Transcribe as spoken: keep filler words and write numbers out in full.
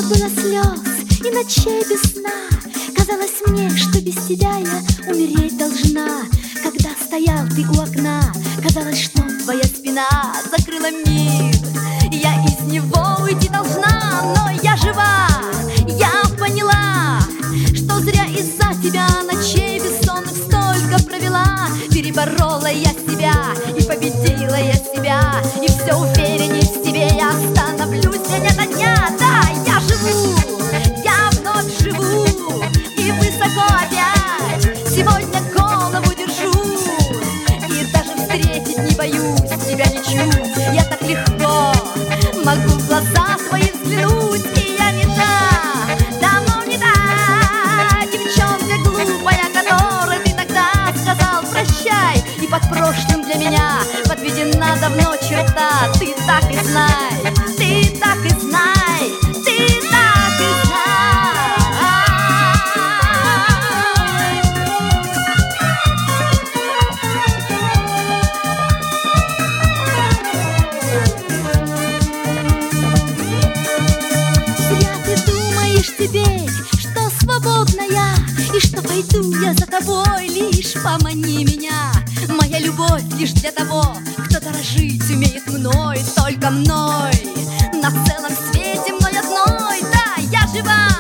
было слез и ночей без сна. Казалось мне, что без тебя я умереть должна. Когда стоял ты у окна, казалось, что твоя спина закрыла мир. Я из него уйти должна, но я жива. Я поняла, что зря из-за тебя ночей бессонных столько провела. Переборола я себя и победила я себя, и все уверенней в себе я становлюсь день ото дня. Да, я живу, я вновь живу, и высоко опять сегодня голову держу. И даже встретить не боюсь тебя ничуть. Я так легко могу в глаза твои взглянуть. И я не та, давно не та девчонка глупая, которой ты тогда сказал прощай. И под прошлым для меня подведена давно черта. Ты так и знай, ты так и знай, ты так и знай. Зря ты думаешь теперь, что свободна я, и что пойду я за тобой, лишь помани меня. Моя любовь лишь для того, кто дорожить умеет мной, только мной. На целом свете мной одной, да, я жива.